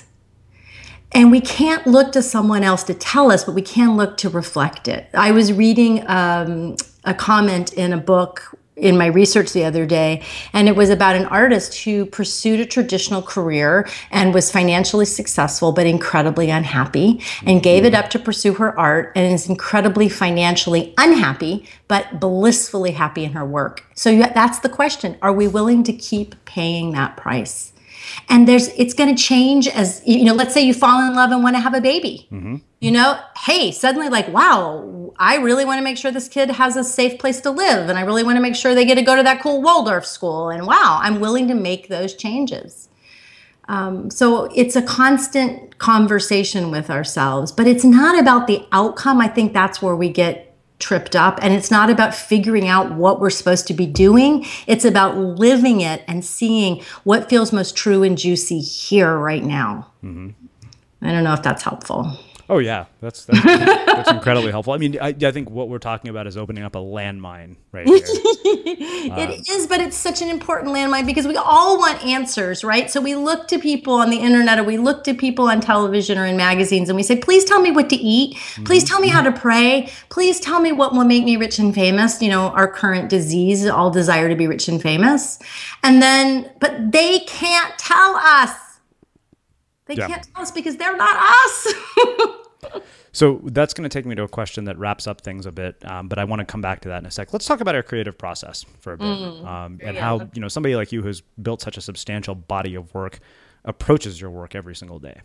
And we can't look to someone else to tell us, but we can look to reflect it. I was reading um, a comment in a book in my research the other day, and it was about an artist who pursued a traditional career and was financially successful but incredibly unhappy, and gave it up to pursue her art, and is incredibly financially unhappy but blissfully happy in her work. So that's the question. Are we willing to keep paying that price? And there's, it's going to change as, you know, let's say you fall in love and want to have a baby. Mm-hmm. You know, hey, suddenly like, wow, I really want to make sure this kid has a safe place to live. And I really want to make sure they get to go to that cool Waldorf school. And wow, I'm willing to make those changes. Um, so it's a constant conversation with ourselves, but it's not about the outcome. I think that's where we get tripped up. And it's not about figuring out what we're supposed to be doing. It's about living it and seeing what feels most true and juicy here right now. Mm-hmm. I don't know if that's helpful. Oh yeah, that's that's, that's incredibly helpful. I mean, I, I think what we're talking about is opening up a landmine right here. It um, is, but it's such an important landmine because we all want answers, right? So we look to people on the internet, or we look to people on television or in magazines, and we say, "Please tell me what to eat. Please tell me how to pray. Please tell me what will make me rich and famous." You know, our current disease, all desire to be rich and famous, and then, but they can't tell us. They yeah. can't tell us because they're not us. So that's going to take me to a question that wraps up things a bit, um, but I want to come back to that in a sec. Let's talk about our creative process for a bit, mm, um, and yeah. how you know somebody like you who's built such a substantial body of work approaches your work every single day.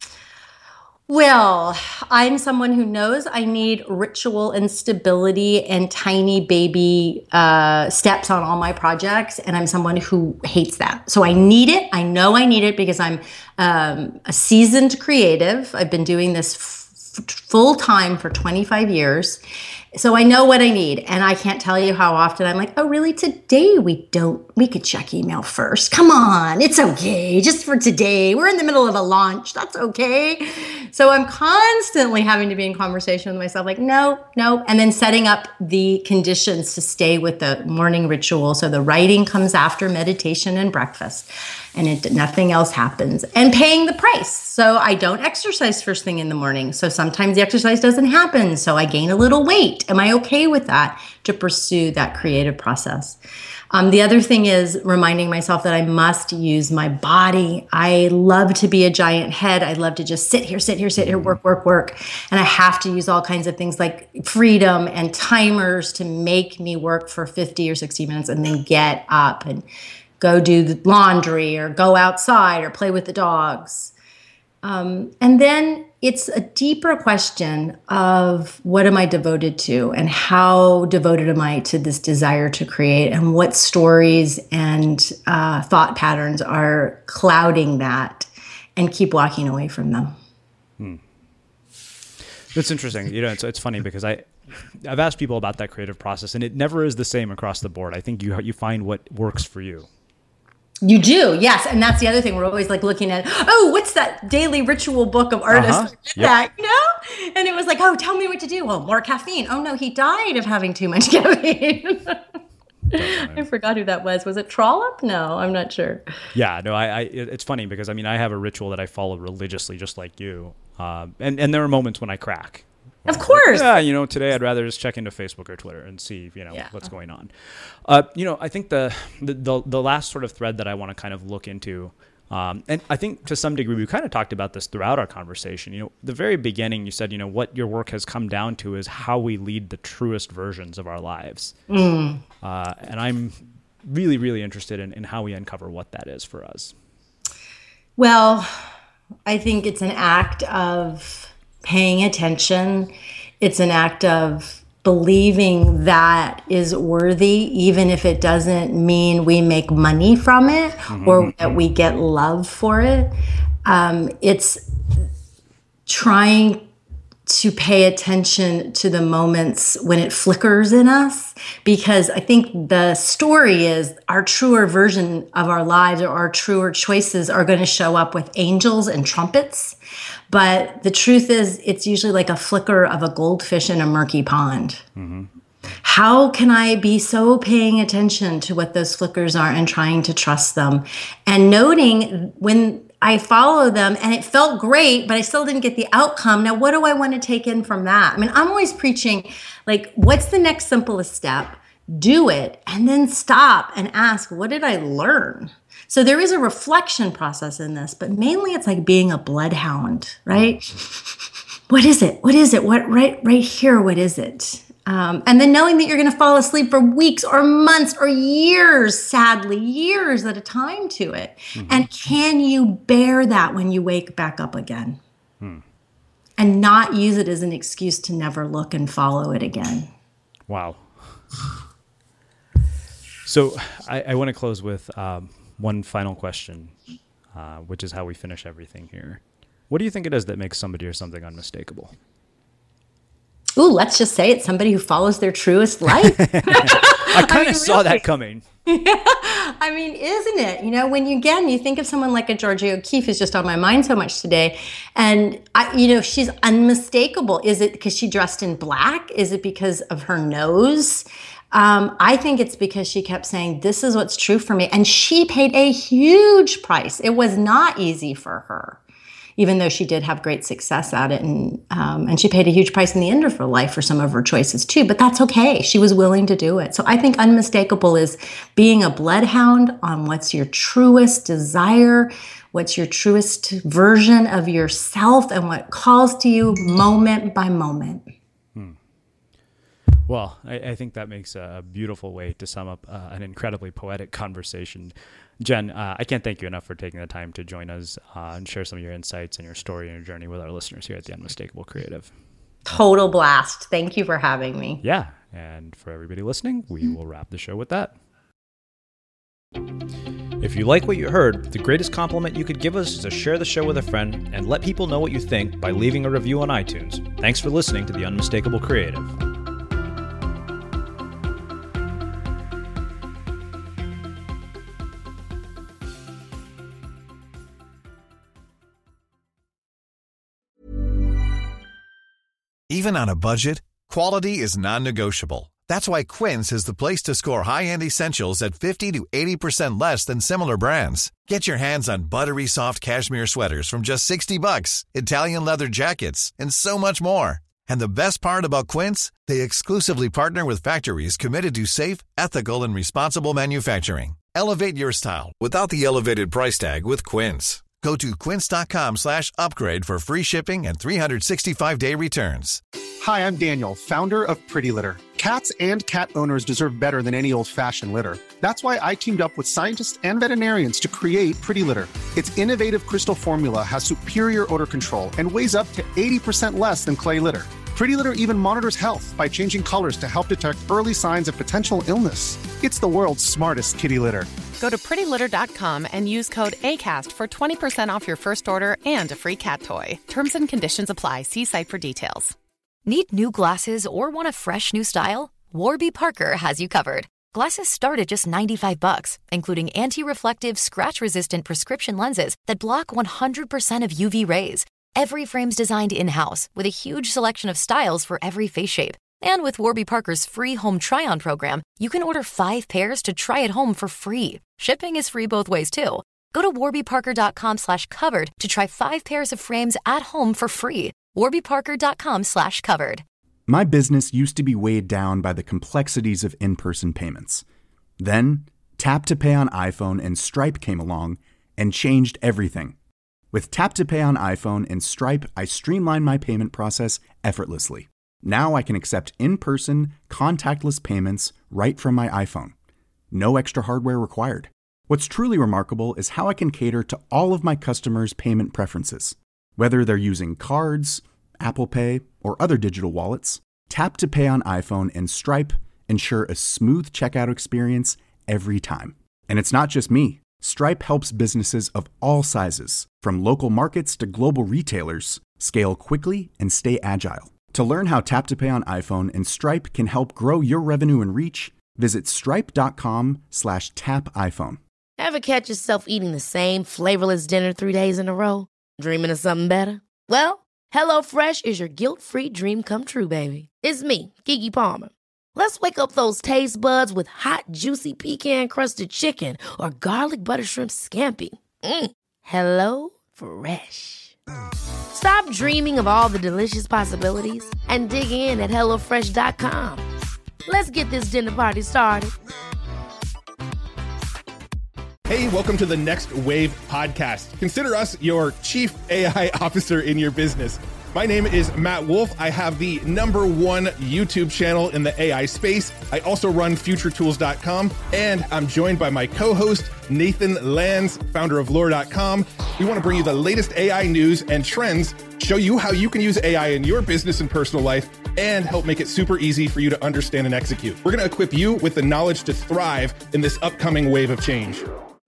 Well, I'm someone who knows I need ritual and stability and tiny baby uh, steps on all my projects. And I'm someone who hates that. So I need it. I know I need it because I'm um, a seasoned creative. I've been doing this f- full time for twenty-five years. So I know what I need. And I can't tell you how often I'm like, oh, really? Today we don't, we could check email first. Come on, it's okay. Just for today. We're in the middle of a launch. That's okay. So I'm constantly having to be in conversation with myself, like, no, no. And then setting up the conditions to stay with the morning ritual. So the writing comes after meditation and breakfast. And it, nothing else happens. And paying the price. So I don't exercise first thing in the morning. So sometimes the exercise doesn't happen. So I gain a little weight. Am I okay with that to pursue that creative process? Um, the other thing is reminding myself that I must use my body. I love to be a giant head. I love to just sit here, sit here, sit here, work, work, work. And I have to use all kinds of things like freedom and timers to make me work for fifty or sixty minutes and then get up and go do the laundry or go outside or play with the dogs. Um, and then it's a deeper question of what am I devoted to and how devoted am I to this desire to create and what stories and uh, thought patterns are clouding that and keep walking away from them. Hmm. That's interesting. You know, it's, it's funny because I, I've asked people about that creative process and it never is the same across the board. I think you you find what works for you. You do, yes. And that's the other thing. We're always like looking at, oh, what's that daily ritual book of artists? Uh-huh. Yep. That, you know? And it was like, oh, tell me what to do. Well, more caffeine. Oh, no, he died of having too much caffeine. I forgot who that was. Was it Trollope? No, I'm not sure. Yeah, no, I, I it's funny because, I mean, I have a ritual that I follow religiously just like you. Um, and, and there are moments when I crack. Of course. Yeah, you know, today I'd rather just check into Facebook or Twitter and see, you know, yeah. what's going on. Uh, you know, I think the, the the the last sort of thread that I want to kind of look into, um, and I think to some degree we kind of talked about this throughout our conversation. You know, the very beginning you said, you know, what your work has come down to is how we lead the truest versions of our lives. Mm. Uh, and I'm really, really interested in, in how we uncover what that is for us. Well, I think it's an act of paying attention. It's an act of believing that is worthy, even if it doesn't mean we make money from it mm-hmm. or that we get love for it. Um, it's trying to pay attention to the moments when it flickers in us, because I think the story is our truer version of our lives or our truer choices are going to show up with angels and trumpets. But the truth is, it's usually like a flicker of a goldfish in a murky pond. Mm-hmm. How can I be so paying attention to what those flickers are and trying to trust them and noting when I follow them and it felt great, but I still didn't get the outcome. Now, what do I want to take in from that? I mean, I'm always preaching, like, what's the next simplest step? Do it and then stop and ask, what did I learn? So there is a reflection process in this, but mainly it's like being a bloodhound, right? What is it? What is it? What right right here? What is it? Um, and then knowing that you're going to fall asleep for weeks or months or years, sadly, years at a time to it. Mm-hmm. And can you bear that when you wake back up again? Hmm. And not use it as an excuse to never look and follow it again. Wow. So I, I want to close with um, one final question, uh, which is how we finish everything here. What do you think it is that makes somebody or something unmistakable? Ooh, let's just say it's somebody who follows their truest life. I kind of really? saw that coming. I mean, isn't it? You know, when you, again, you think of someone like a Georgia O'Keeffe, who's just on my mind so much today. And, I, you know, she's unmistakable. Is it because she dressed in black? Is it because of her nose? Um, I think it's because she kept saying, this is what's true for me. And she paid a huge price. It was not easy for her, even though she did have great success at it. And, um, and she paid a huge price in the end of her life for some of her choices too, but that's okay. She was willing to do it. So I think unmistakable is being a bloodhound on what's your truest desire, what's your truest version of yourself, and what calls to you moment by moment. Well, I, I think that makes a beautiful way to sum up uh, an incredibly poetic conversation. Jen, uh, I can't thank you enough for taking the time to join us uh, and share some of your insights and your story and your journey with our listeners here at The Unmistakable Creative. Total blast. Thank you for having me. Yeah. And for everybody listening, we will wrap the show with that. If you like what you heard, the greatest compliment you could give us is to share the show with a friend and let people know what you think by leaving a review on iTunes. Thanks for listening to The Unmistakable Creative. Even on a budget, quality is non-negotiable. That's why Quince is the place to score high-end essentials at fifty to eighty percent less than similar brands. Get your hands on buttery soft cashmere sweaters from just sixty bucks, Italian leather jackets, and so much more. And the best part about Quince, they exclusively partner with factories committed to safe, ethical, and responsible manufacturing. Elevate your style without the elevated price tag with Quince. Go to quince.com slash upgrade for free shipping and three sixty-five day returns. Hi, I'm Daniel, founder of Pretty Litter. Cats and cat owners deserve better than any old-fashioned litter. That's why I teamed up with scientists and veterinarians to create Pretty Litter. Its innovative crystal formula has superior odor control and weighs up to eighty percent less than clay litter. Pretty Litter even monitors health by changing colors to help detect early signs of potential illness. It's the world's smartest kitty litter. Go to pretty litter dot com and use code ACAST for twenty percent off your first order and a free cat toy. Terms and conditions apply. See site for details. Need new glasses or want a fresh new style? Warby Parker has you covered. Glasses start at just ninety-five bucks, including anti-reflective, scratch-resistant prescription lenses that block one hundred percent of U V rays. Every frame's designed in-house with a huge selection of styles for every face shape. And with Warby Parker's free home try-on program, you can order five pairs to try at home for free. Shipping is free both ways, too. Go to warbyparker.com slash covered to try five pairs of frames at home for free. warbyparker.com slash covered. My business used to be weighed down by the complexities of in-person payments. Then, Tap to Pay on iPhone and Stripe came along and changed everything. With Tap to Pay on iPhone and Stripe, I streamlined my payment process effortlessly. Now I can accept in-person, contactless payments right from my iPhone. No extra hardware required. What's truly remarkable is how I can cater to all of my customers' payment preferences. Whether they're using cards, Apple Pay, or other digital wallets, Tap to Pay on iPhone and Stripe ensure a smooth checkout experience every time. And it's not just me. Stripe helps businesses of all sizes, from local markets to global retailers, scale quickly and stay agile. To learn how Tap to Pay on iPhone and Stripe can help grow your revenue and reach, visit stripe.com slash tap iPhone. Ever catch yourself eating the same flavorless dinner three days in a row? Dreaming of something better? Well, HelloFresh is your guilt-free dream come true, baby. It's me, Keke Palmer. Let's wake up those taste buds with hot, juicy pecan-crusted chicken or garlic butter shrimp scampi. Mm. Hello Fresh. Stop dreaming of all the delicious possibilities and dig in at hello fresh dot com. Let's get this dinner party started. Hey, welcome to the Next Wave podcast. Consider us your chief A I officer in your business. My name is Matt Wolf. I have the number one YouTube channel in the A I space. I also run future tools dot com, and I'm joined by my co-host, Nathan Lands, founder of lore dot com. We want to bring you the latest A I news and trends, show you how you can use A I in your business and personal life, and help make it super easy for you to understand and execute. We're going to equip you with the knowledge to thrive in this upcoming wave of change.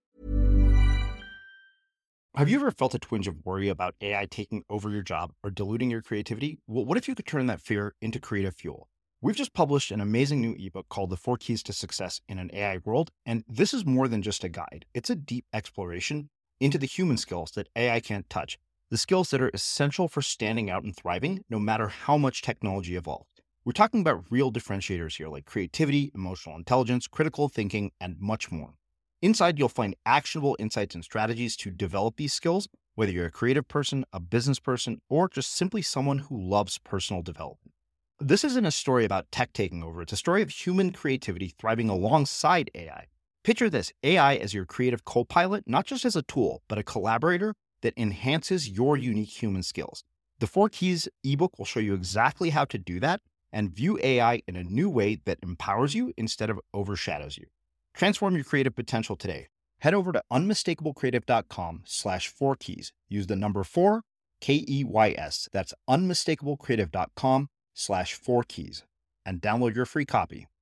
Have you ever felt a twinge of worry about A I taking over your job or diluting your creativity? Well, what if you could turn that fear into creative fuel? We've just published an amazing new ebook called The Four Keys to Success in an A I World, and this is more than just a guide. It's a deep exploration into the human skills that A I can't touch, the skills that are essential for standing out and thriving, no matter how much technology evolves. We're talking about real differentiators here, like creativity, emotional intelligence, critical thinking, and much more. Inside, you'll find actionable insights and strategies to develop these skills, whether you're a creative person, a business person, or just simply someone who loves personal development. This isn't a story about tech taking over. It's a story of human creativity thriving alongside A I. Picture this, A I as your creative co-pilot, not just as a tool, but a collaborator that enhances your unique human skills. The Four Keys ebook will show you exactly how to do that and view A I in a new way that empowers you instead of overshadows you. Transform your creative potential today. Head over to unmistakablecreative.com slash four keys. Use the number four, K E Y S. That's unmistakablecreative.com slash four keys and download your free copy.